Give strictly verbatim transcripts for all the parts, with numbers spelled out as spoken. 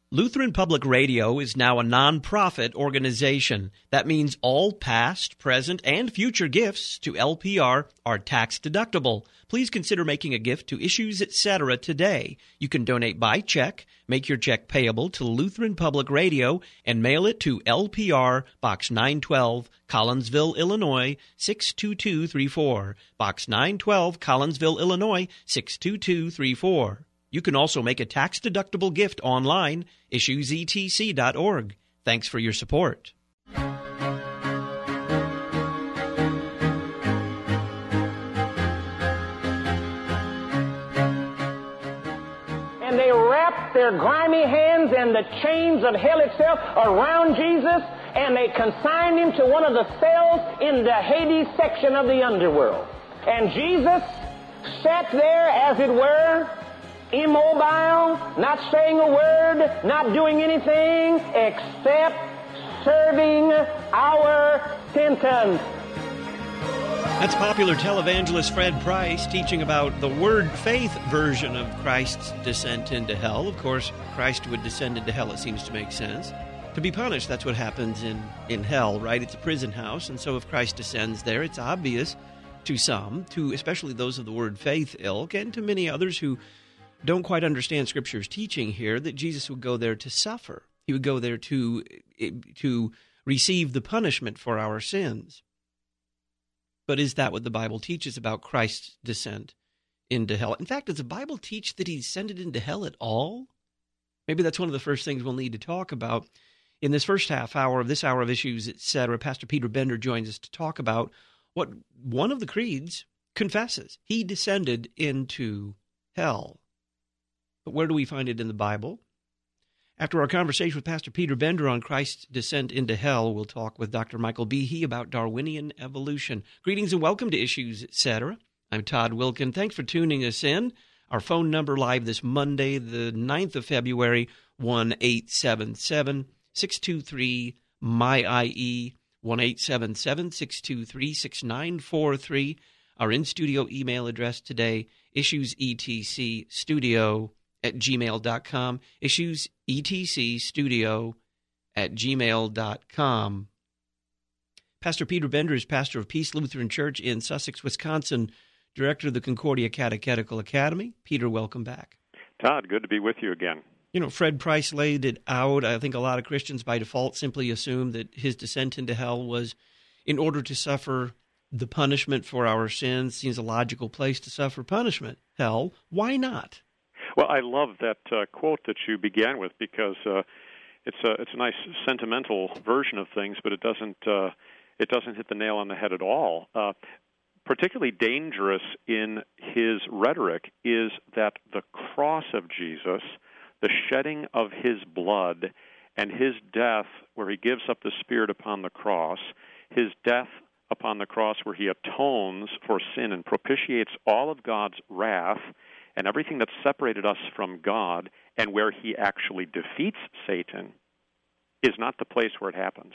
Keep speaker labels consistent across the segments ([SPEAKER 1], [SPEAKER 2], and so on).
[SPEAKER 1] Lutheran Public Radio is now a nonprofit organization. That means all past, present, and future gifts to L P R are tax deductible. Please consider making a gift to Issues Etc. today. You can donate by check, make your check payable to Lutheran Public Radio, and mail it to L P R, Box nine twelve, Collinsville, Illinois, six two two three four. Box nine twelve, Collinsville, Illinois, six two two three four. You can also make a tax-deductible gift online, issues e t c dot org. Thanks for your support.
[SPEAKER 2] And they wrapped their grimy hands and the chains of hell itself around Jesus, and they consigned him to one of the cells in the Hades section of the underworld. And Jesus sat there, as it were, immobile, not saying a word, not doing anything except serving our sentence.
[SPEAKER 1] That's popular televangelist Fred Price teaching about the word faith version of Christ's descent into hell. Of course, Christ would descend into hell, it seems to make sense. To be punished, that's what happens in, in hell, right? It's a prison house, and so if Christ descends there, it's obvious to some, to especially those of the word faith ilk, and to many others who don't quite understand Scripture's teaching here, that Jesus would go there to suffer. He would go there to, to receive the punishment for our sins. But is that what the Bible teaches about Christ's descent into hell? In fact, does the Bible teach that he descended into hell at all? Maybe that's one of the first things we'll need to talk about. In this first half hour of this hour of Issues, et cetera, Pastor Peter Bender joins us to talk about what one of the creeds confesses. He descended into hell. But where do we find it in the Bible? After our conversation with Pastor Peter Bender on Christ's descent into hell, we'll talk with Doctor Michael Behe about Darwinian evolution. Greetings and welcome to Issues, et cetera. I'm Todd Wilkin. Thanks for tuning us in. Our phone number live this Monday, the ninth of February, one eight seven seven, six two three, M Y I E, one eight seven seven, six two three, six nine four three. Our in-studio email address today, issuesetcstudio at gmail dot com, issuesetcstudio at gmail dot com. Pastor Peter Bender is pastor of Peace Lutheran Church in Sussex, Wisconsin, director of the Concordia Catechetical Academy. Peter, welcome back.
[SPEAKER 3] Todd, good to be with you again.
[SPEAKER 1] You know, Fred Price laid it out. I think a lot of Christians by default simply assume that his descent into hell was in order to suffer the punishment for our sins. Seems a logical place to suffer punishment. Hell, why not?
[SPEAKER 3] Well, I love that uh, quote that you began with because uh, it's a it's a nice sentimental version of things, but it doesn't uh, it doesn't hit the nail on the head at all. Uh, particularly dangerous in his rhetoric is that the cross of Jesus, the shedding of his blood, and his death, where he gives up the Spirit upon the cross, his death upon the cross, where he atones for sin and propitiates all of God's wrath and everything that separated us from God, and where he actually defeats Satan, is not the place where it happens.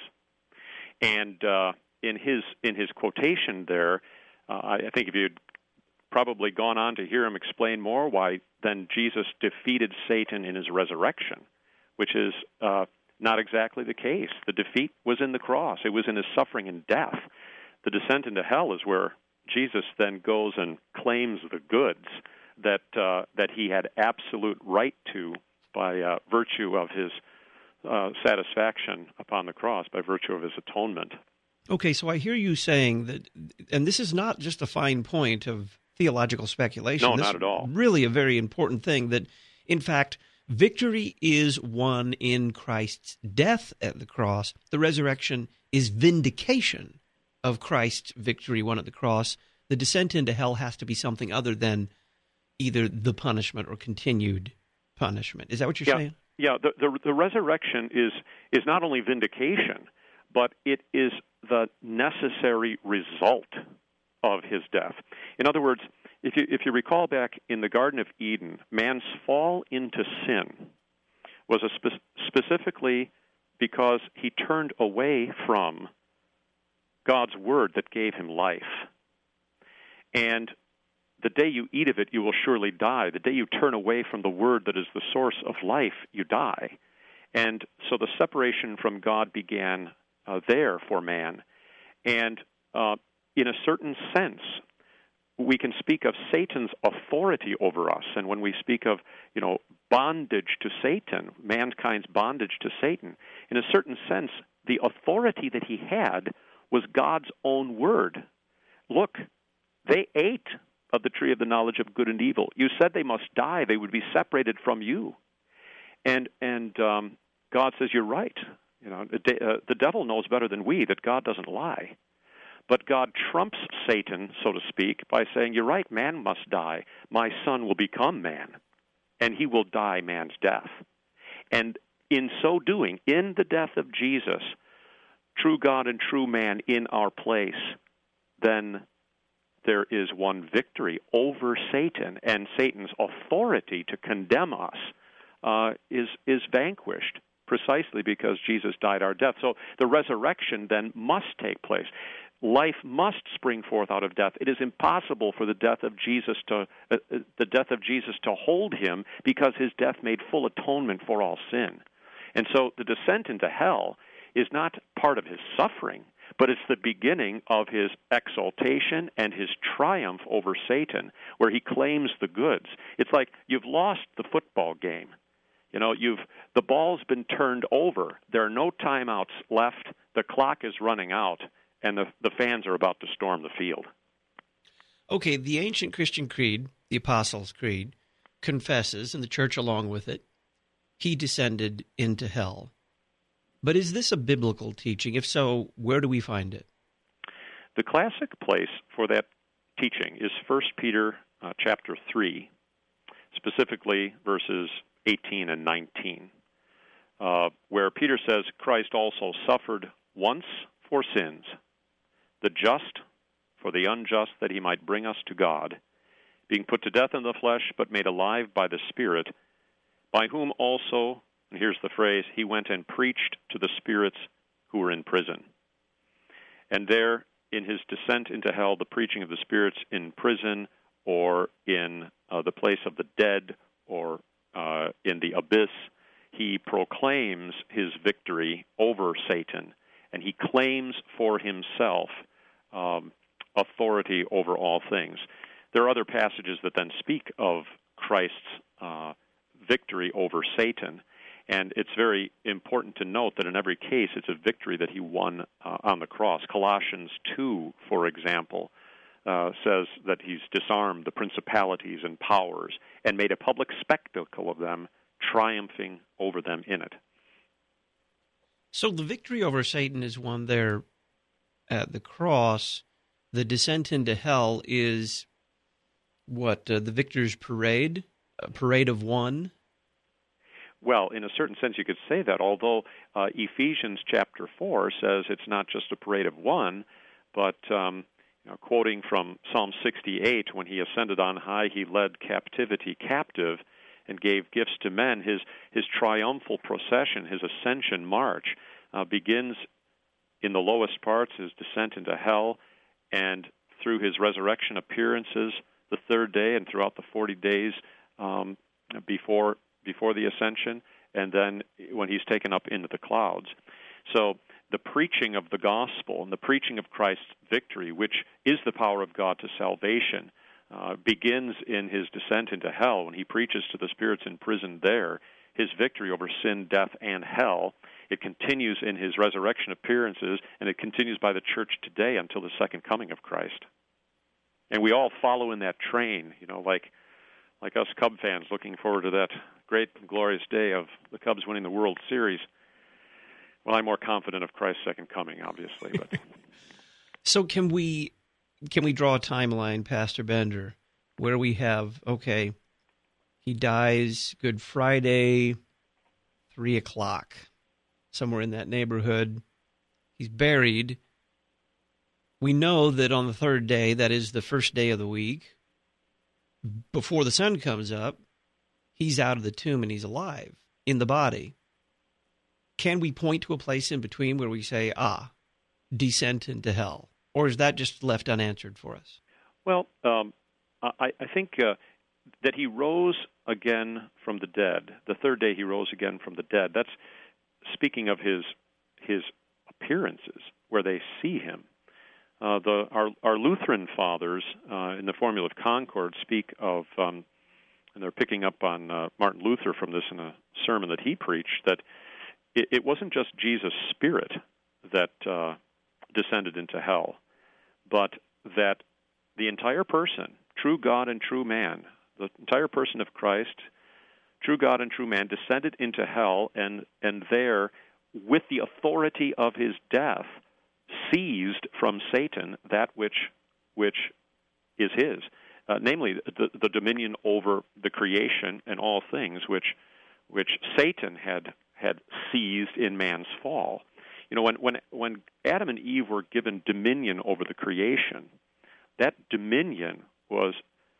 [SPEAKER 3] And uh, in his in his quotation there, uh, I think if you'd probably gone on to hear him explain more why then Jesus defeated Satan in his resurrection, which is uh, not exactly the case. The defeat was in the cross. It was in his suffering and death. The descent into hell is where Jesus then goes and claims the goods that uh, that he had absolute right to by uh, virtue of his uh, satisfaction upon the cross, by virtue of his atonement.
[SPEAKER 1] Okay, so I hear you saying that, and this is not just a fine point of theological speculation.
[SPEAKER 3] No,
[SPEAKER 1] this
[SPEAKER 3] not at all.
[SPEAKER 1] Is really a very important thing, that, in fact, victory is won in Christ's death at the cross. The resurrection is vindication of Christ's victory won at the cross. The descent into hell has to be something other than either the punishment or continued punishment. Is that what you're
[SPEAKER 3] yeah,
[SPEAKER 1] saying?
[SPEAKER 3] Yeah, the, the the resurrection is is not only vindication, but it is the necessary result of his death. In other words, if you if you recall back in the Garden of Eden, man's fall into sin was a spe- specifically because he turned away from God's word that gave him life. And the day you eat of it, you will surely die. The day you turn away from the word that is the source of life, you die. And so the separation from God began uh, there for man. And uh, in a certain sense, we can speak of Satan's authority over us. And when we speak of, you know, bondage to Satan, mankind's bondage to Satan, in a certain sense, the authority that he had was God's own word. Look, they ate of the tree of the knowledge of good and evil. You said they must die. They would be separated from you. And and um, God says, you're right. You know, the, uh, the devil knows better than we that God doesn't lie. But God trumps Satan, so to speak, by saying, you're right, man must die. My son will become man, and he will die man's death. And in so doing, in the death of Jesus, true God and true man in our place, then there is one victory over Satan, and Satan's authority to condemn us uh, is is vanquished, precisely because Jesus died our death. So the resurrection then must take place. Life must spring forth out of death. It is impossible for the death of Jesus to uh, the death of Jesus to hold him, because his death made full atonement for all sin. And so the descent into hell is not part of his suffering, but it's the beginning of his exaltation and his triumph over Satan, where he claims the goods. It's like you've lost the football game. You know, you've the ball's been turned over. There are no timeouts left. The clock is running out, and the, the fans are about to storm the field.
[SPEAKER 1] Okay, the ancient Christian creed, the Apostles' Creed, confesses, and the church along with it, he descended into hell. But is this a biblical teaching? If so, where do we find it?
[SPEAKER 3] The classic place for that teaching is First Peter uh, chapter three, specifically verses eighteen and nineteen, uh, where Peter says, Christ also suffered once for sins, the just for the unjust, that he might bring us to God, being put to death in the flesh, but made alive by the Spirit, by whom also, and here's the phrase, he went and preached to the spirits who were in prison. And there, in his descent into hell, the preaching of the spirits in prison, or in uh, the place of the dead, or uh, in the abyss, he proclaims his victory over Satan, and he claims for himself um, authority over all things. There are other passages that then speak of Christ's uh, victory over Satan, and it's very important to note that in every case it's a victory that he won uh, on the cross. Colossians two, for example, uh, says that he's disarmed the principalities and powers and made a public spectacle of them, triumphing over them in it.
[SPEAKER 1] So the victory over Satan is won there at the cross. The descent into hell is what, uh, the victor's parade, a parade of one?
[SPEAKER 3] Well, in a certain sense, you could say that, although uh, Ephesians chapter four says it's not just a parade of one, but um, you know, quoting from Psalm sixty-eight, when he ascended on high, he led captivity captive and gave gifts to men. His his triumphal procession, his ascension march, uh, begins in the lowest parts, his descent into hell, and through his resurrection appearances the third day and throughout the forty days um, before before the ascension, and then when he's taken up into the clouds. So the preaching of the gospel and the preaching of Christ's victory, which is the power of God to salvation, uh, begins in his descent into hell when he preaches to the spirits in prison there, his victory over sin, death, and hell. It continues in his resurrection appearances, and it continues by the church today until the second coming of Christ. And we all follow in that train, you know, like like us Cub fans looking forward to that great and glorious day of the Cubs winning the World Series. Well, I'm more confident of Christ's second coming, obviously. But
[SPEAKER 1] so can we can we draw a timeline, Pastor Bender, where we have, okay, he dies Good Friday, three o'clock, somewhere in that neighborhood. He's buried. We know that on the third day, that is the first day of the week, before the sun comes up, he's out of the tomb and he's alive in the body. Can we point to a place in between where we say, ah, descent into hell? Or is that just left unanswered for us?
[SPEAKER 3] Well, um, I, I think uh, that he rose again from the dead. The third day he rose again from the dead. That's speaking of his his appearances, where they see him. Uh, the our, our Lutheran fathers uh, in the Formula of Concord speak of, um, and they're picking up on uh, Martin Luther from this in a sermon that he preached, that it, it wasn't just Jesus' spirit that uh, descended into hell, but that the entire person, true God and true man, the entire person of Christ, true God and true man, descended into hell, and, and there, with the authority of his death, seized from Satan that which which is his, uh, namely the, the dominion over the creation and all things, which which Satan had had seized in man's fall. You know, when when when Adam and Eve were given dominion over the creation, that dominion was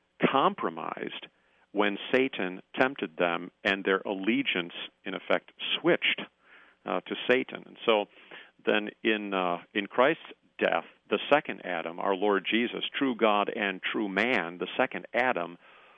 [SPEAKER 3] compromised when Satan tempted them, and their allegiance, in effect, switched uh, to Satan. And so then in uh, in Christ's death, the second Adam, our Lord Jesus, true God and true man, the second Adam,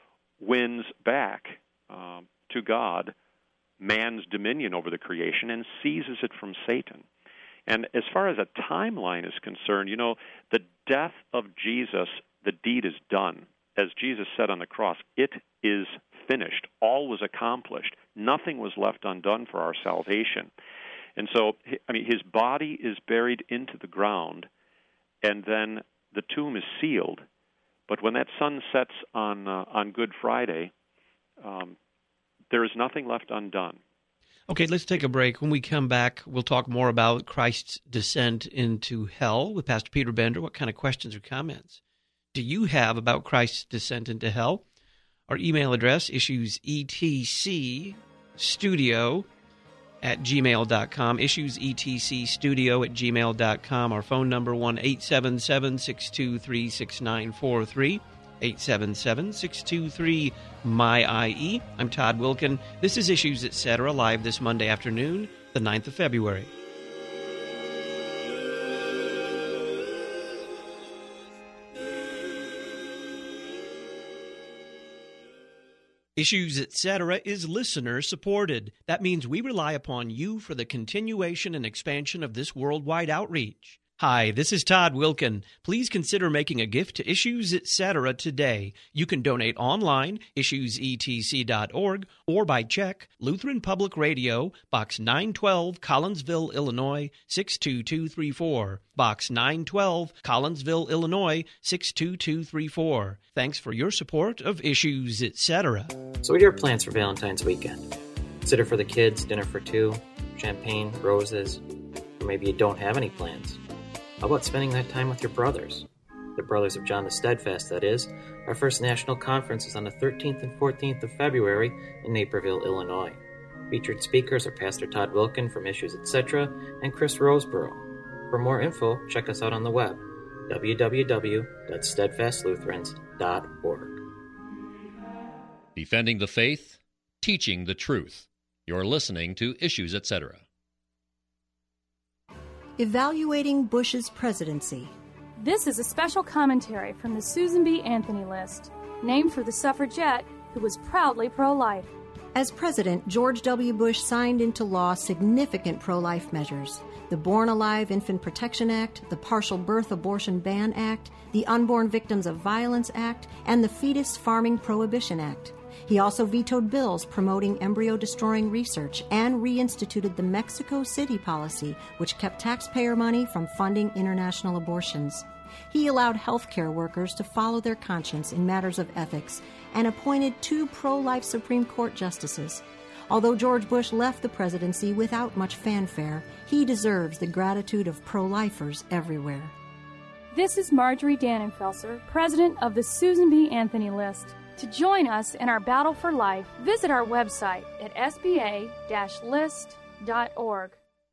[SPEAKER 3] wins back um, to God man's dominion over the creation and seizes it from Satan. And as far as a timeline is concerned, you know, the death of Jesus, the deed is done. As Jesus said on the cross, it is finished. All was accomplished. Nothing was left undone for our salvation. And so, I mean, his body is buried into the ground, and then the tomb is sealed. But when that sun sets on uh, on Good Friday, um, there is nothing left undone.
[SPEAKER 1] Okay, let's take a break. When we come back, we'll talk more about Christ's descent into hell with Pastor Peter Bender. What kind of questions or comments do you have about Christ's descent into hell? Our email address, issues E T C studio at gmail dot com, issues E T C studio at gmail dot com. Our phone number, one eight seven seven, six two three, six nine four three, eight seven seven, six two three, M Y I E. I'm Todd Wilken. This is Issues Etc., live this Monday afternoon, the ninth of February. Issues Etc. is listener-supported. That means we rely upon you for the continuation and expansion of this worldwide outreach. Hi, this is Todd Wilken. Please consider making a gift to Issues Etc. today. You can donate online, issues e t c dot org, or by check, Lutheran Public Radio, Box nine twelve, Collinsville, Illinois, six two two three four. Box nine twelve, Collinsville, Illinois, six two two three four. Thanks for your support of Issues Etc.
[SPEAKER 4] So what are your plans for Valentine's weekend? Consider for the kids, dinner for two, champagne, roses, or maybe you don't have any plans. How about spending that time with your brothers? The Brothers of John the Steadfast, that is. Our first national conference is on the thirteenth and fourteenth of February in Naperville, Illinois. Featured speakers are Pastor Todd Wilken from Issues Etc. and Chris Roseborough. For more info, check us out on the web, w w w dot steadfast lutherans dot org.
[SPEAKER 5] Defending the faith, teaching the truth. You're listening to Issues Etc.
[SPEAKER 6] Evaluating Bush's presidency.
[SPEAKER 7] This is a special commentary from the Susan B. Anthony list, named for the suffragette who was proudly pro-life.
[SPEAKER 6] As president, George W. Bush signed into law significant pro-life measures: the Born Alive Infant Protection Act, the Partial Birth Abortion Ban Act, the Unborn Victims of Violence Act, and the Fetus Farming Prohibition Act. He also vetoed bills promoting embryo-destroying research and reinstituted the Mexico City policy, which kept taxpayer money from funding international abortions. He allowed healthcare workers to follow their conscience in matters of ethics and appointed two pro-life Supreme Court justices. Although George Bush left the presidency without much fanfare, he deserves the gratitude of pro-lifers everywhere.
[SPEAKER 7] This is Marjorie Dannenfelser, president of the Susan B. Anthony list. To join us in our battle for life, visit our website at s b a dash list dot org.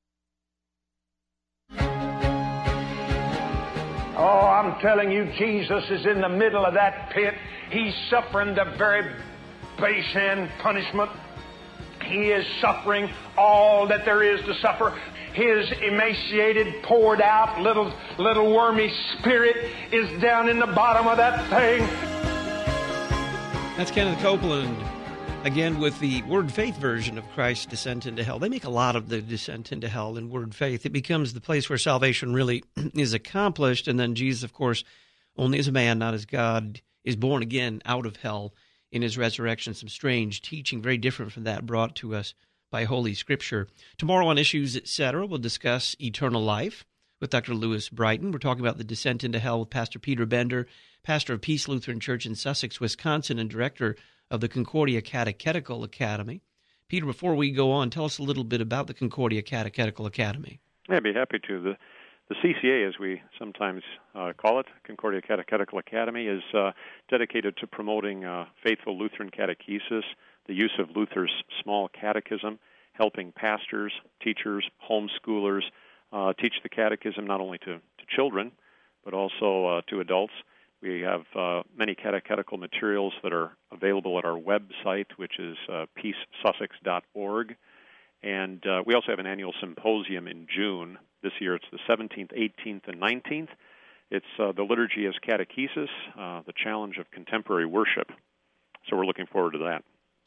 [SPEAKER 2] Oh, I'm telling you, Jesus is in the middle of that pit. He's suffering the very base end punishment. He is suffering all that there is to suffer. His emaciated, poured out, little, little wormy spirit is down in the bottom of that thing.
[SPEAKER 1] That's Kenneth Copeland, again with the Word Faith version of Christ's descent into hell. They make a lot of the descent into hell in Word Faith. It becomes the place where salvation really is accomplished, and then Jesus, of course, only as a man, not as God, is born again out of hell in his resurrection. Some strange teaching, very different from that, brought to us by Holy Scripture. Tomorrow on Issues, et cetera, we'll discuss eternal life with Doctor Lewis Brighton. We're talking about the descent into hell with Pastor Peter Bender, pastor of Peace Lutheran Church in Sussex, Wisconsin, and director of the Concordia Catechetical Academy. Peter, before we go on, tell us a little bit about the Concordia Catechetical Academy.
[SPEAKER 3] Yeah, I'd be happy to. The, the C C A, as we sometimes uh, call it, Concordia Catechetical Academy, is uh, dedicated to promoting uh, faithful Lutheran catechesis, the use of Luther's small catechism, helping pastors, teachers, homeschoolers uh, teach the catechism not only to, to children, but also uh, to adults. We have uh, many catechetical materials that are available at our website, which is uh, peace sussex dot org. And uh, we also have an annual symposium in June. This year it's the seventeenth, eighteenth, and nineteenth. It's uh, the Liturgy as Catechesis, uh, the challenge of contemporary worship. So we're looking forward to that.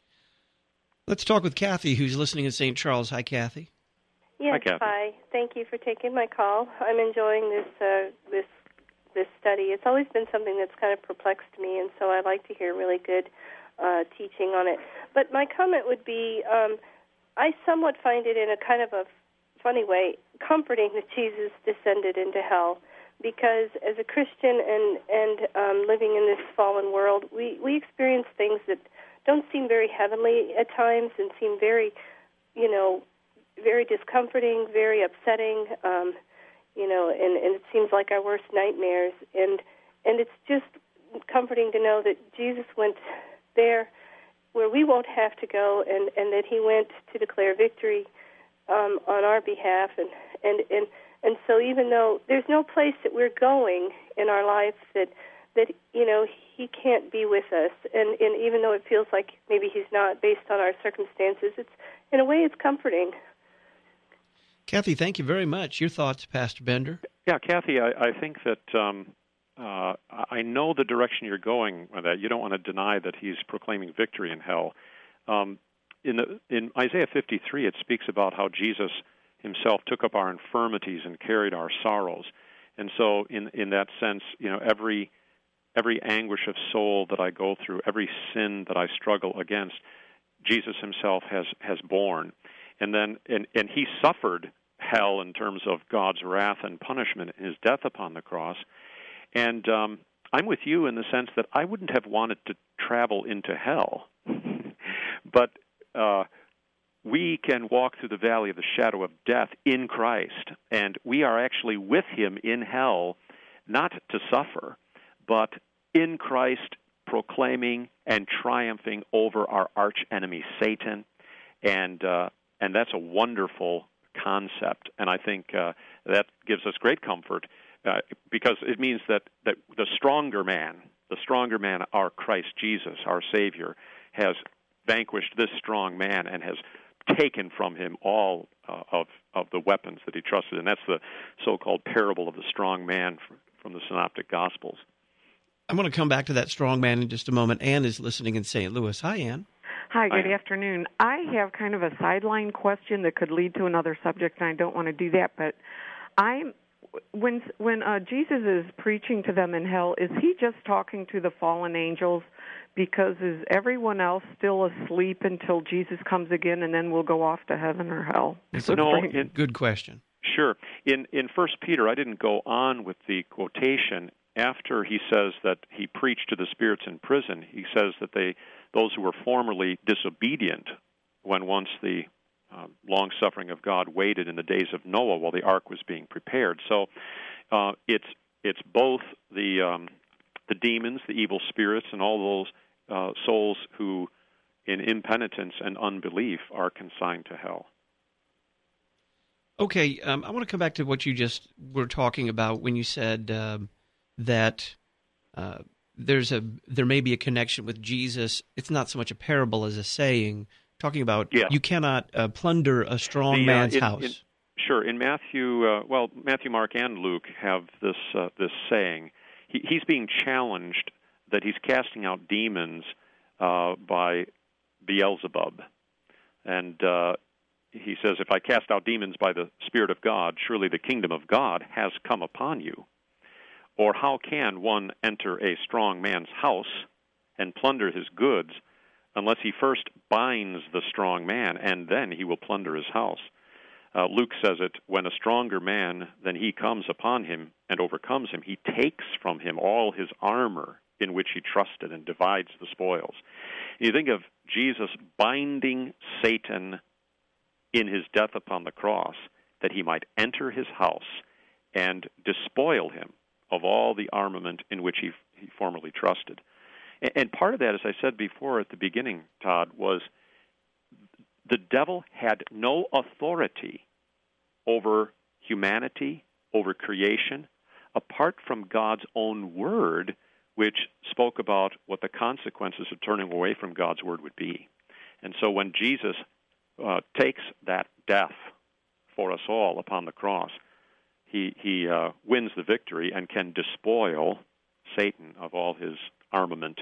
[SPEAKER 1] Let's talk with Kathy, who's listening in Saint Charles. Hi, Kathy.
[SPEAKER 8] Yes,
[SPEAKER 3] hi, Kathy.
[SPEAKER 8] Hi. Thank you for taking my call. I'm enjoying this uh, this this study. It's always been something that's kind of perplexed me, and so I like to hear really good uh, teaching on it. But my comment would be, um, I somewhat find it in a kind of a funny way comforting that Jesus descended into hell, because as a Christian and, and um, living in this fallen world, we, we experience things that don't seem very heavenly at times and seem very, you know, very discomforting, very upsetting, um, you know, and, and it seems like our worst nightmares. And and it's just comforting to know that Jesus went there where we won't have to go, and, and that he went to declare victory um, on our behalf. And, and, and, and so even though there's no place that we're going in our life that, that you know, he can't be with us, and, and even though it feels like maybe he's not based on our circumstances, it's in a way it's comforting.
[SPEAKER 1] Kathy, thank you very much. Your thoughts, Pastor Bender?
[SPEAKER 3] Yeah, Kathy, I, I think that um, uh, I know the direction you're going with that. You don't want to deny that he's proclaiming victory in hell. Um, in, the, in Isaiah fifty-three, it speaks about how Jesus himself took up our infirmities and carried our sorrows. And so in, in that sense, you know, every every anguish of soul that I go through, every sin that I struggle against, Jesus himself has, has borne. And then, and, and he suffered hell in terms of God's wrath and punishment in his death upon the cross. And um, I'm with you in the sense that I wouldn't have wanted to travel into hell. But uh, we can walk through the valley of the shadow of death in Christ, and we are actually with him in hell, not to suffer, but in Christ proclaiming and triumphing over our archenemy Satan. And uh, And that's a wonderful concept, and I think uh, that gives us great comfort uh, because it means that, that the stronger man, the stronger man, our Christ Jesus, our Savior, has vanquished this strong man and has taken from him all uh, of, of the weapons that he trusted, and that's the so-called parable of the strong man from, from the Synoptic Gospels.
[SPEAKER 1] I'm going to come back to that strong man in just a moment. Ann is listening in Saint Louis. Hi, Ann.
[SPEAKER 9] Hi, good afternoon. I have kind of a sideline question that could lead to another subject, and I don't want to do that. But I'm when when uh, Jesus is preaching to them in hell, is he just talking to the fallen angels? Because is everyone else still asleep until Jesus comes again, and then we'll go off to heaven or hell?
[SPEAKER 1] No, in, good question.
[SPEAKER 3] Sure. In in First Peter, I didn't go on with the quotation. After he says that he preached to the spirits in prison, he says that they, those who were formerly disobedient when once the uh, long-suffering of God waited in the days of Noah while the ark was being prepared. So uh, it's it's both the um, the demons, the evil spirits, and all those uh, souls who, in impenitence and unbelief, are consigned to hell.
[SPEAKER 1] Okay, um, I want to come back to what you just were talking about when you said um, that uh, there's a there may be a connection with Jesus. It's not so much a parable as a saying, talking about
[SPEAKER 3] yeah.
[SPEAKER 1] you cannot uh, plunder a strong
[SPEAKER 3] the,
[SPEAKER 1] man's
[SPEAKER 3] uh, in,
[SPEAKER 1] house.
[SPEAKER 3] In, sure, in Matthew, uh, well, Matthew, Mark, and Luke have this uh, this saying. He, he's being challenged that he's casting out demons uh, by Beelzebub. And uh, he says, if I cast out demons by the Spirit of God, surely the kingdom of God has come upon you. Or how can one enter a strong man's house and plunder his goods unless he first binds the strong man, and then he will plunder his house? Uh, Luke says it, when a stronger man than he comes upon him and overcomes him, he takes from him all his armor in which he trusted and divides the spoils. You think of Jesus binding Satan in his death upon the cross, that he might enter his house and despoil him of all the armament in which he, he formerly trusted. And, and part of that, as I said before at the beginning, Todd, was the devil had no authority over humanity, over creation, apart from God's own word, which spoke about what the consequences of turning away from God's word would be. And so when Jesus uh, takes that death for us all upon the cross, he, he uh, wins the victory and can despoil Satan of all his armament.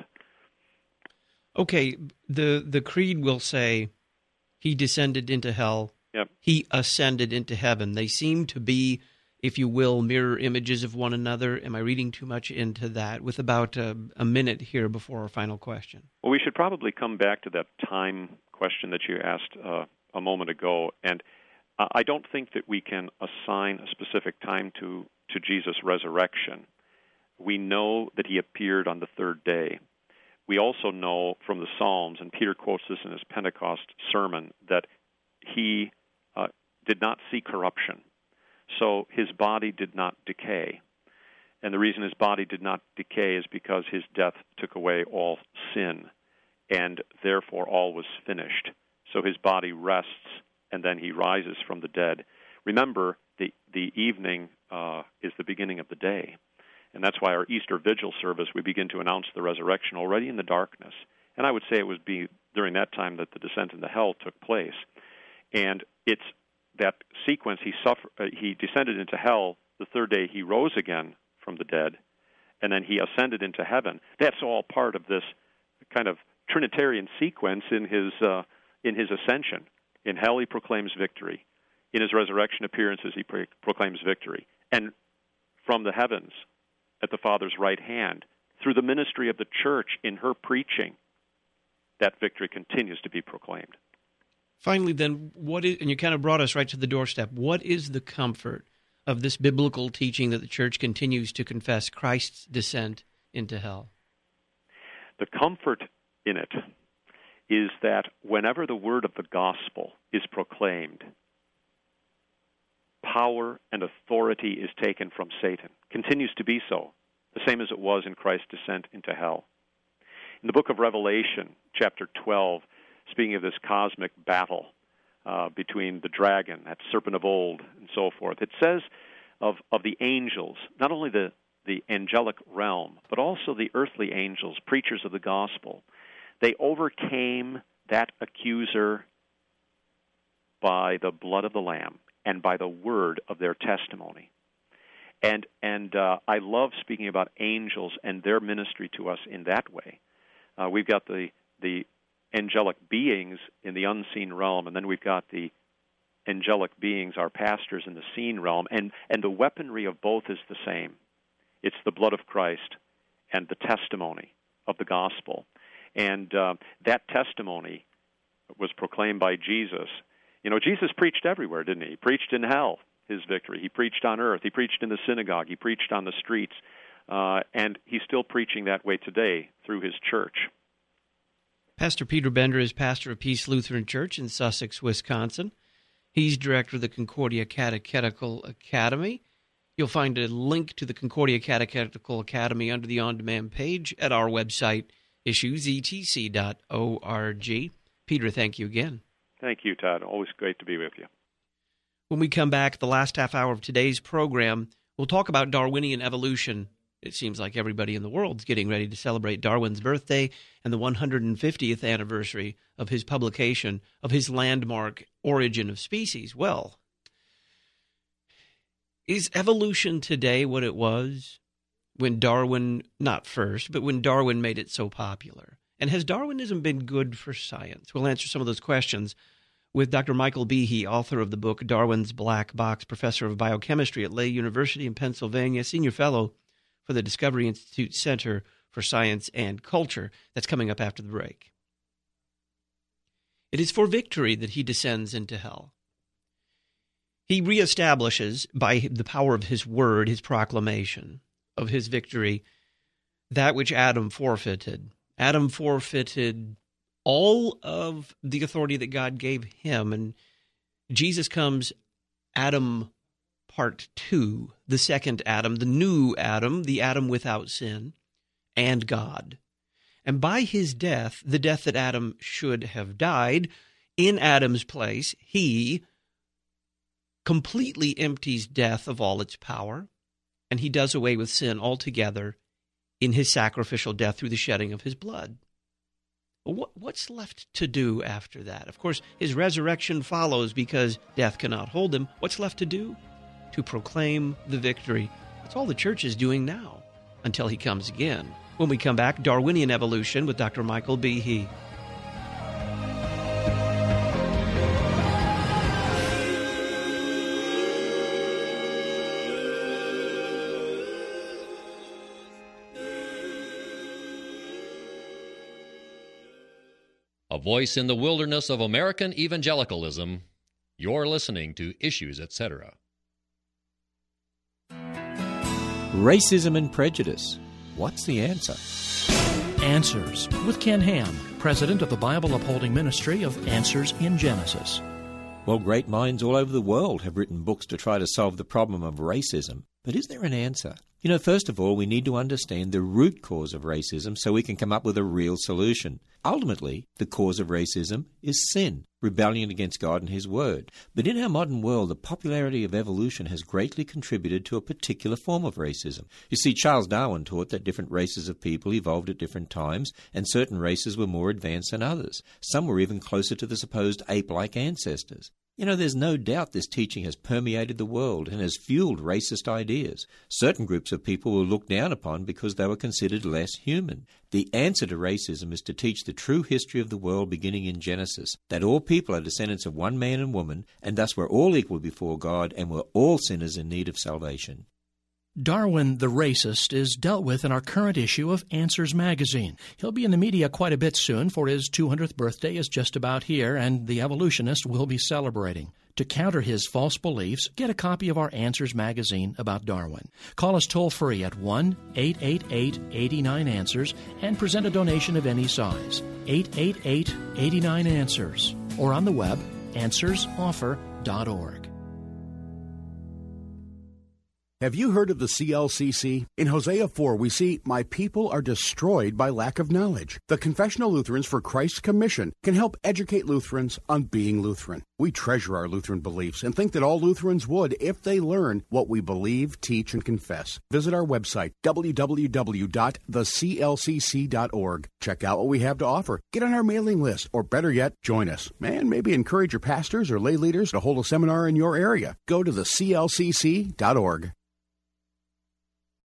[SPEAKER 1] Okay, the, the creed will say he descended into hell,
[SPEAKER 3] yep.
[SPEAKER 1] He ascended into heaven. They seem to be, if you will, mirror images of one another. Am I reading too much into that? With about a, a minute here before our final question.
[SPEAKER 3] Well, we should probably come back to that time question that you asked uh, a moment ago. And uh, I don't think that we can assign a specific time to, to Jesus' resurrection. We know that he appeared on the third day. We also know from the Psalms, and Peter quotes this in his Pentecost sermon, that he uh, did not see corruption. So his body did not decay. And the reason his body did not decay is because his death took away all sin, and therefore all was finished. So his body rests, and then he rises from the dead. Remember, the, the evening uh, is the beginning of the day. And that's why our Easter Vigil service, we begin to announce the resurrection already in the darkness. And I would say it would be during that time that the descent into hell took place. And it's that sequence, he suffer, uh, he descended into hell, the third day he rose again from the dead, and then he ascended into heaven. That's all part of this kind of Trinitarian sequence in his uh, in his ascension. In hell he proclaims victory. In his resurrection appearances he pro- proclaims victory. And from the heavens, at the Father's right hand, through the ministry of the church in her preaching, that victory continues to be proclaimed.
[SPEAKER 1] Finally, then, what is, and you kind of brought us right to the doorstep, what is the comfort of this biblical teaching that the church continues to confess Christ's descent into hell?
[SPEAKER 3] The comfort in it is that whenever the word of the gospel is proclaimed, power and authority is taken from Satan, continues to be so, the same as it was in Christ's descent into hell. In the book of Revelation, chapter twelve, speaking of this cosmic battle uh, between the dragon, that serpent of old, and so forth, it says of, of the angels, not only the, the angelic realm, but also the earthly angels, preachers of the gospel, they overcame that accuser by the blood of the Lamb and by the word of their testimony. And and uh, I love speaking about angels and their ministry to us in that way. Uh, we've got the the angelic beings in the unseen realm, and then we've got the angelic beings, our pastors, in the seen realm, and, and the weaponry of both is the same. It's the blood of Christ and the testimony of the gospel. And uh, that testimony was proclaimed by Jesus. You know, Jesus preached everywhere, didn't he? He preached in hell, his victory. He preached on earth. He preached in the synagogue. He preached on the streets. Uh, and he's still preaching that way today through his church.
[SPEAKER 1] Pastor Peter Bender is pastor of Peace Lutheran Church in Sussex, Wisconsin. He's director of the Concordia Catechetical Academy. You'll find a link to the Concordia Catechetical Academy under the on-demand page at our website, issues e t c dot org. Peter, thank you again.
[SPEAKER 3] Thank you, Todd. Always great to be with you.
[SPEAKER 1] When we come back, the last half hour of today's program, we'll talk about Darwinian evolution. It seems like everybody in the world is getting ready to celebrate Darwin's birthday and the one hundred fiftieth anniversary of his publication of his landmark Origin of Species. Well, is evolution today what it was when Darwin, not first, but when Darwin made it so popular? And has Darwinism been good for science? We'll answer some of those questions with Doctor Michael Behe, author of the book Darwin's Black Box, professor of biochemistry at Lay University in Pennsylvania, senior fellow for the Discovery Institute Center for Science and Culture. That's coming up after the break. It is for victory that he descends into hell. He reestablishes, by the power of his word, his proclamation of his victory, that which Adam forfeited. Adam forfeited all of the authority that God gave him, and Jesus comes, Adam part two, the second Adam, the new Adam, the Adam without sin, and God. And by his death, the death that Adam should have died, in Adam's place, he completely empties death of all its power, and he does away with sin altogether in his sacrificial death through the shedding of his blood. What, what's left to do after that? Of course, his resurrection follows because death cannot hold him. What's left to do? To proclaim the victory. That's all the church is doing now until he comes again. When we come back, Darwinian evolution with Doctor Michael Behe.
[SPEAKER 5] A voice in the wilderness of American evangelicalism. You're listening to Issues, et cetera.
[SPEAKER 10] Racism and prejudice. What's the answer?
[SPEAKER 11] Answers with Ken Ham, president of the Bible Upholding Ministry of Answers in Genesis.
[SPEAKER 10] Well, great minds all over the world have written books to try to solve the problem of racism. But is there an answer? You know, first of all, we need to understand the root cause of racism so we can come up with a real solution. Ultimately, the cause of racism is sin, rebellion against God and His Word. But in our modern world, the popularity of evolution has greatly contributed to a particular form of racism. You see, Charles Darwin taught that different races of people evolved at different times, and certain races were more advanced than others. Some were even closer to the supposed ape-like ancestors. You know, there's no doubt this teaching has permeated the world and has fueled racist ideas. Certain groups of people were looked down upon because they were considered less human. The answer to racism is to teach the true history of the world beginning in Genesis, that all people are descendants of one man and woman, and thus we're all equal before God and we're all sinners in need of salvation.
[SPEAKER 11] Darwin the Racist is dealt with in our current issue of Answers magazine. He'll be in the media quite a bit soon, for his two hundredth birthday is just about here, and the evolutionist will be celebrating. To counter his false beliefs, get a copy of our Answers magazine about Darwin. Call us toll-free at one eight eight eight, eight nine, answers and present a donation of any size. eight eight eight, eight nine, answers. Or on the web, answers offer dot org.
[SPEAKER 12] Have you heard of the C L C C? In Hosea four, we see, "My people are destroyed by lack of knowledge." The Confessional Lutherans for Christ's Commission can help educate Lutherans on being Lutheran. We treasure our Lutheran beliefs and think that all Lutherans would if they learn what we believe, teach, and confess. Visit our website, w w w dot the c l c c dot org. Check out what we have to offer. Get on our mailing list, or better yet, join us. And maybe encourage your pastors or lay leaders to hold a seminar in your area. Go to the c l c c dot org.